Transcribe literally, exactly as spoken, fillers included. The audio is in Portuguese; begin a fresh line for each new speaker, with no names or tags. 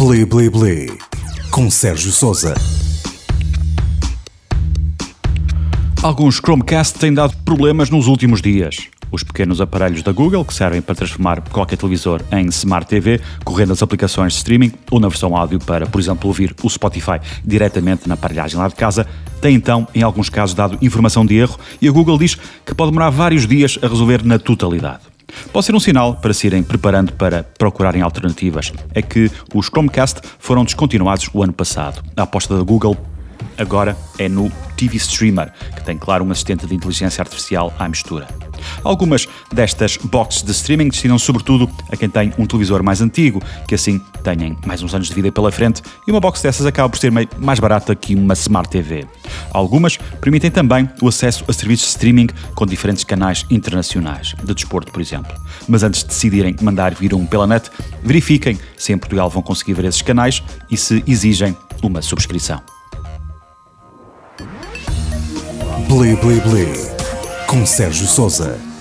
Bli Bli Bli, com Sérgio Sousa.
Alguns Chromecast têm dado problemas nos últimos dias. Os pequenos aparelhos da Google, que servem para transformar qualquer televisor em Smart T V, correndo as aplicações de streaming ou na versão áudio para, por exemplo, ouvir o Spotify diretamente na aparelhagem lá de casa, têm então, em alguns casos, dado informação de erro e a Google diz que pode demorar vários dias a resolver na totalidade. Pode ser um sinal para se irem preparando para procurarem alternativas. É que os Chromecast foram descontinuados o ano passado. A aposta da Google agora é no T V Streamer, que tem, claro, um assistente de inteligência artificial à mistura. Algumas destas boxes de streaming destinam sobretudo a quem tem um televisor mais antigo, que assim tenham mais uns anos de vida pela frente, e uma box dessas acaba por ser meio mais barata que uma Smart T V. Algumas permitem também o acesso a serviços de streaming com diferentes canais internacionais, de desporto, por exemplo. Mas antes de decidirem mandar vir um pela net, verifiquem se em Portugal vão conseguir ver esses canais e se exigem uma subscrição.
Bli Bli Bli, com Sérgio Sousa.